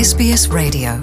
SBS Radio.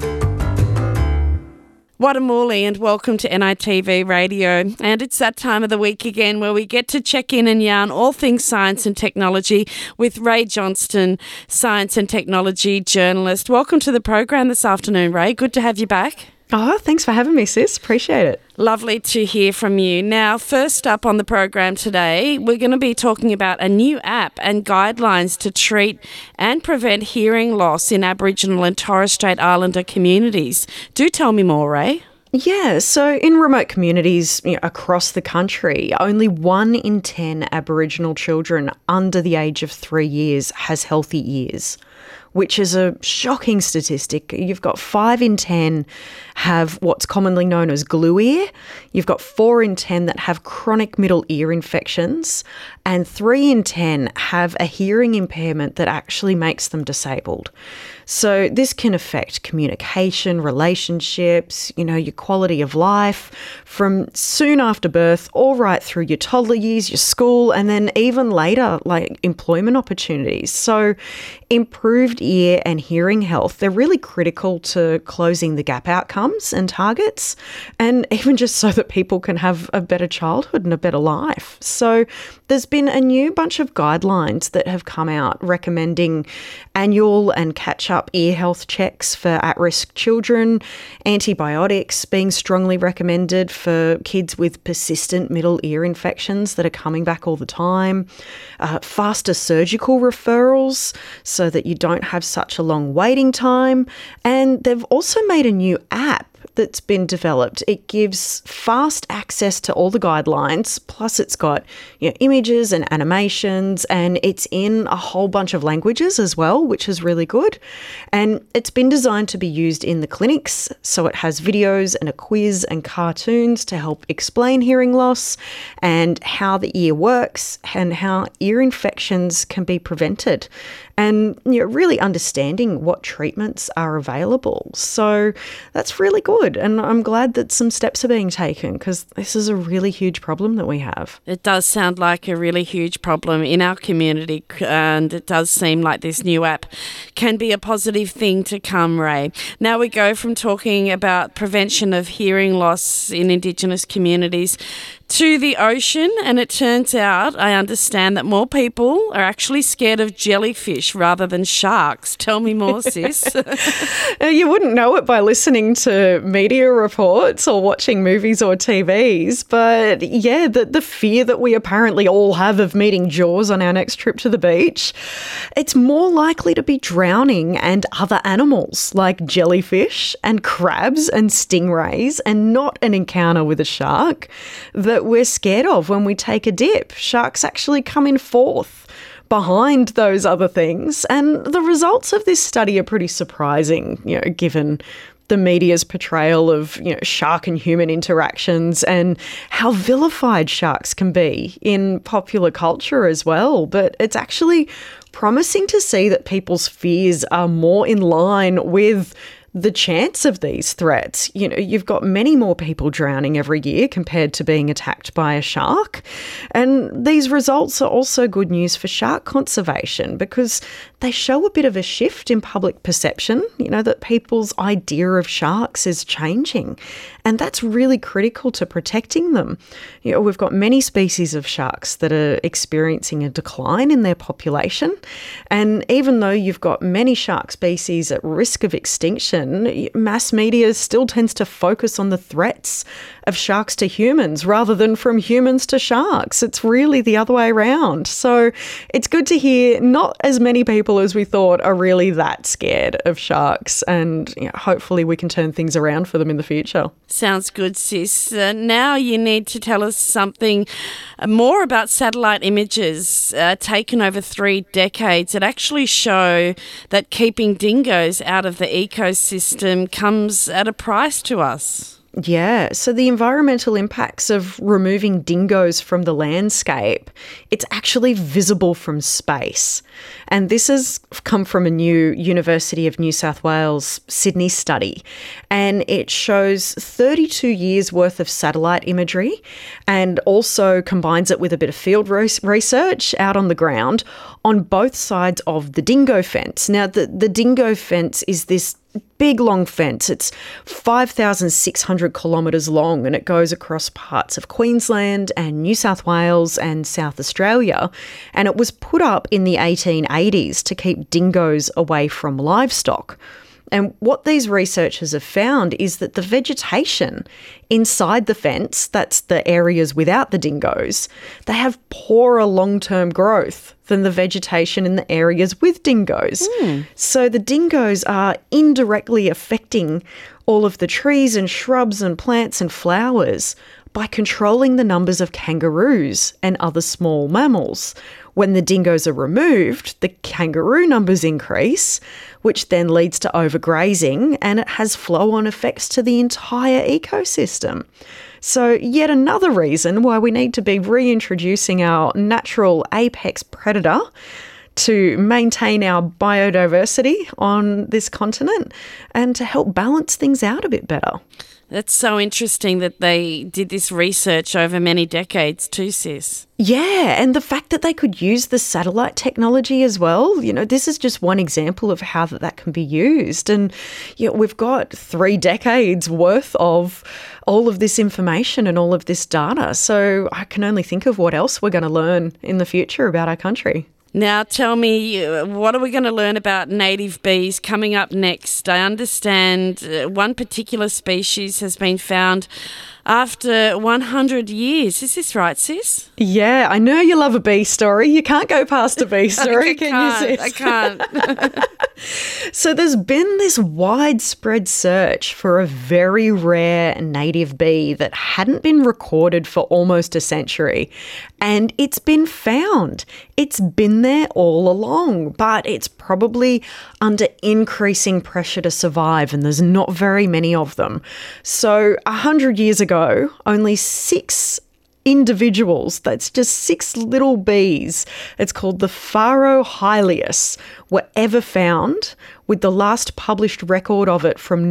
Wadamuli and welcome to NITV Radio. And it's that time of the week again where we get to check in and yarn all things science and technology with Ray Johnston, science and technology journalist. Welcome to the program this afternoon, Ray. Good to have you back. Oh, thanks for having me, sis. Appreciate it. Lovely to hear from you. Now, first up on the program today, we're going to be talking about a new app and guidelines to treat and prevent hearing loss in Aboriginal and Torres Strait Islander communities. Do tell me more, Ray. Yeah, so in remote communities across the country, only 1 in 10 Aboriginal children under the age of 3 years has healthy ears, which is a shocking statistic. You've got 5 in 10 have what's commonly known as glue ear. You've got 4 in 10 that have chronic middle ear infections, and 3 in 10 have a hearing impairment that actually makes them disabled. So this can affect communication, relationships, your quality of life from soon after birth all right through your toddler years, your school, and then even later, like employment opportunities. So improved ear and hearing health, they're really critical to closing the gap outcomes and targets, and even just so that people can have a better childhood and a better life. So there's been a new bunch of guidelines that have come out recommending annual and catch-up ear health checks for at-risk children, antibiotics being strongly recommended for kids with persistent middle ear infections that are coming back all the time, faster surgical referrals so that you don't have such a long waiting time, and they've also made a new app that's been developed. It gives fast access to all the guidelines, plus it's got images and animations, and it's in a whole bunch of languages as well, which is really good. And it's been designed to be used in the clinics, so it has videos and a quiz and cartoons to help explain hearing loss and how the ear works and how ear infections can be prevented, and really understanding what treatments are available. So that's really good, and I'm glad that some steps are being taken because this is a really huge problem that we have. It does sound like a really huge problem in our community, and it does seem like this new app can be a positive thing to come, Ray. Now we go from talking about prevention of hearing loss in Indigenous communities to the ocean, and it turns out, I understand, that more people are actually scared of jellyfish rather than sharks. Tell me more, sis. You wouldn't know it by listening to media reports or watching movies or TVs, but yeah, the fear that we apparently all have of meeting Jaws on our next trip to the beach, it's more likely to be drowning and other animals like jellyfish and crabs and stingrays, and not an encounter with a shark that we're scared of when we take a dip. Sharks actually come in fourth behind those other things. And the results of this study are pretty surprising, given the media's portrayal of, shark and human interactions and how vilified sharks can be in popular culture as well. But it's actually promising to see that people's fears are more in line with the chance of these threats. You've got many more people drowning every year compared to being attacked by a shark. And these results are also good news for shark conservation because they show a bit of a shift in public perception, that people's idea of sharks is changing. And that's really critical to protecting them. We've got many species of sharks that are experiencing a decline in their population. And even though you've got many shark species at risk of extinction, mass media still tends to focus on the threats of sharks to humans rather than from humans to sharks. It's really the other way around. So it's good to hear not as many people as we thought are really that scared of sharks, and hopefully we can turn things around for them in the future. Sounds good, sis. Now you need to tell us something more about satellite images taken over 3 decades that actually show that keeping dingoes out of the ecosystem comes at a price to us. Yeah, so the environmental impacts of removing dingoes from the landscape, it's actually visible from space. And this has come from a new University of New South Wales Sydney study. And it shows 32 years worth of satellite imagery and also combines it with a bit of field research out on the ground on both sides of the dingo fence. Now, the dingo fence is this big long fence. It's 5,600 kilometres long, and it goes across parts of Queensland and New South Wales and South Australia. And it was put up in the 1880s to keep dingoes away from livestock. And what these researchers have found is that the vegetation inside the fence, that's the areas without the dingoes, they have poorer long-term growth than the vegetation in the areas with dingoes. So the dingoes are indirectly affecting all of the trees and shrubs and plants and flowers by controlling the numbers of kangaroos and other small mammals. When the dingoes are removed, the kangaroo numbers increase, which then leads to overgrazing, and it has flow-on effects to the entire ecosystem. So yet another reason why we need to be reintroducing our natural apex predator to maintain our biodiversity on this continent and to help balance things out a bit better. That's so interesting that they did this research over many decades too, sis. Yeah, and the fact that they could use the satellite technology as well, this is just one example of how that can be used. And we've got 3 decades worth of all of this information and all of this data. So I can only think of what else we're going to learn in the future about our country. Now tell me, what are we going to learn about native bees coming up next? I understand one particular species has been found after 100 years. Is this right, sis? Yeah, I know you love a bee story. You can't go past a bee story, can you, sis? I can't. So there's been this widespread search for a very rare native bee that hadn't been recorded for almost a century. And it's been found. It's been there all along, but it's probably under increasing pressure to survive, and there's not very many of them. So 100 years ago, only 6 individuals, that's just 6 little bees, it's called the Pharo hylias, were ever found, with the last published record of it from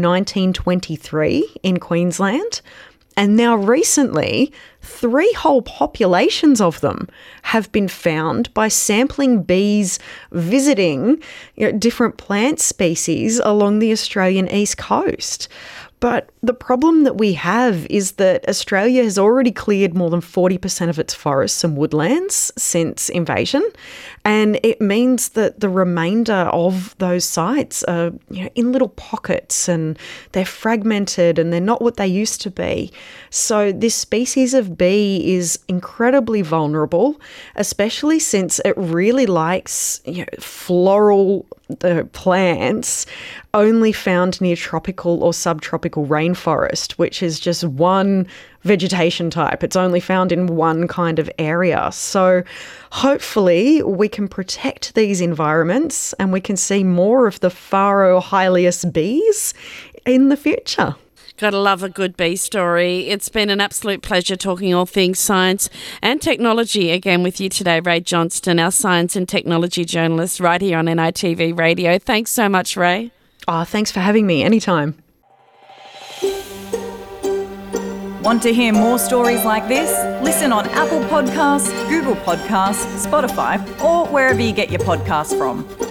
1923 in Queensland. And now recently, 3 whole populations of them have been found by sampling bees visiting different plant species along the Australian east coast. But the problem that we have is that Australia has already cleared more than 40% of its forests and woodlands since invasion, and it means that the remainder of those sites are in little pockets, and they're fragmented and they're not what they used to be. So this species of bee is incredibly vulnerable, especially since it really likes floral plants only found near tropical or subtropical rainforest, which is just one vegetation type. It's only found in one kind of area. So hopefully we can protect these environments and we can see more of the Pharo hylias bees in the future. Gotta love a good bee story. It's been an absolute pleasure talking all things science and technology again with you today, Ray Johnston, our science and technology journalist right here on NITV Radio. Thanks so much, Ray. Oh, thanks for having me. Anytime. Want to hear more stories like this? Listen on Apple Podcasts, Google Podcasts, Spotify, or wherever you get your podcasts from.